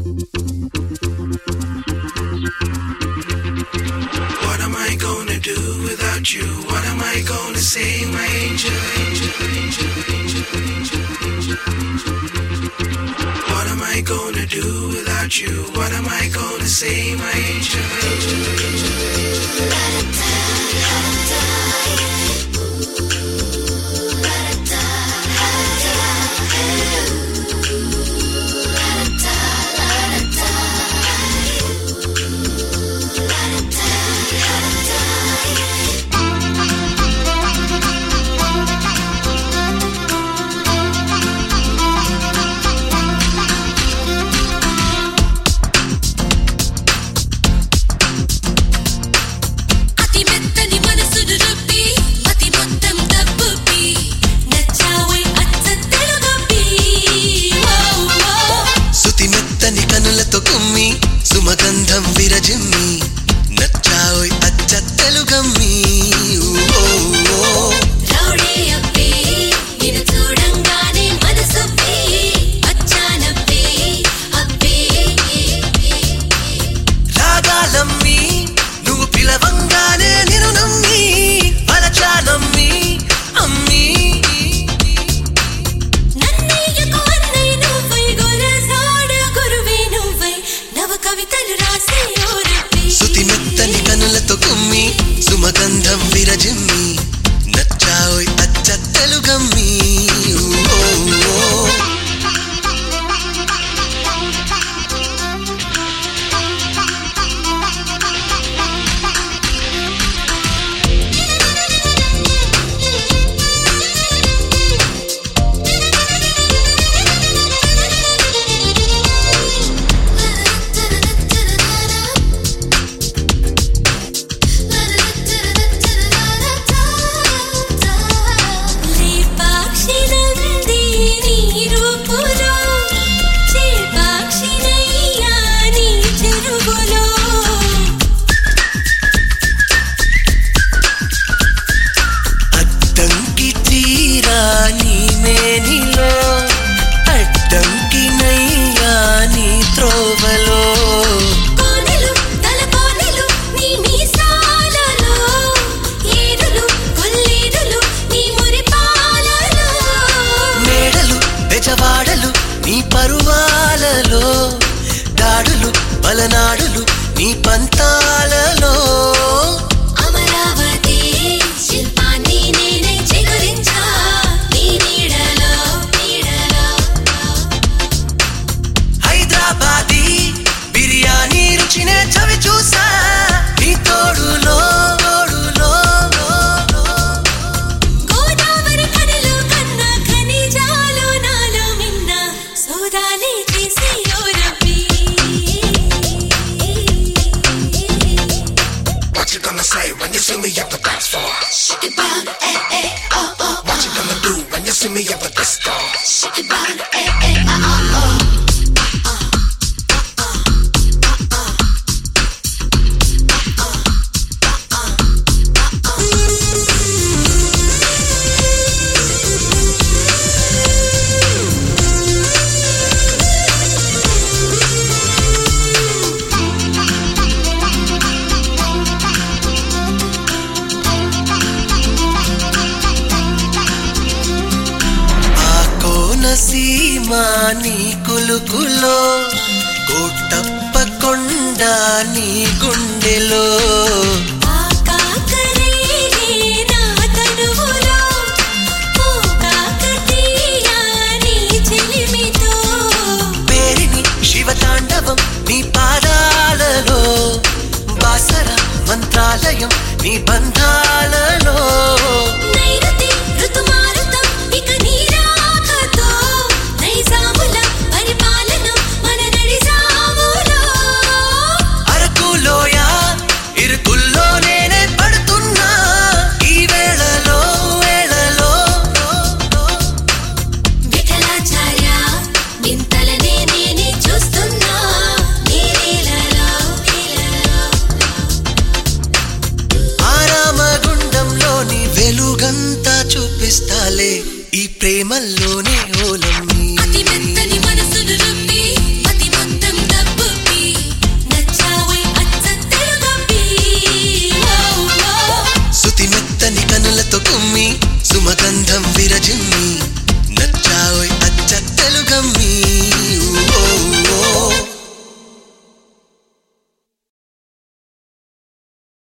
What am I gonna do without you? What am I gonna say, my angel, angel, angel, angel, angel, angel, angel? What am I gonna do without you? What am I gonna say, my angel, angel, angel, angel? సుమగంధం విరజిమ్మి నచ్చావోయ్ అచ్చ తెలుగమ్మి rowdy అప్పి నిన్ను చూడంగానే మనసొప్పి అచ్చానప్పి అప్పి రాగాలమ్మి నువ్వు పిలవంగానే నిన్ను నమ్మి పలచానమ్మి అమ్మి నన్నయ్యకు అన్నయ్య నువ్వై గొరసాడ గురువే నువ్వై నవ కవితలు రాసే ఓరప్పి సుతి మెత్తని కనులతో కుమ్మి సుమగంధం విరజిమ్మి నచ్చావోయ్ అచ్చ తెలుగమ్మి నీ పరువాలలో దాడులు బలనాడులు నీ పంతాలలో అమరావతి శిల్పాన్ని నేనే చిగురించా నీ నీడలో నీడలో హైదరాబాదీ బిర్యానీ రుచినే చవి చూసా నీ తోడులో గోదావరి కడలో కన్నా ఖనిజాలు నాలో మిన్న సోదాలే చేసి ఓరప్పి What you gonna say when you see me at the dance floor? Shake it down, eh, eh, oh, oh. What you gonna do when you see me at the disco? Shake it down, eh, eh, oh, oh, oh. Seema నీ కులుకులో కోటప్ప కొండ నీ గుండెలో పేరిని శివతాండవం నీ పాదాలలో బాసర మంత్రాలయం నీ బంధాలలో విఠలాచార్య వింత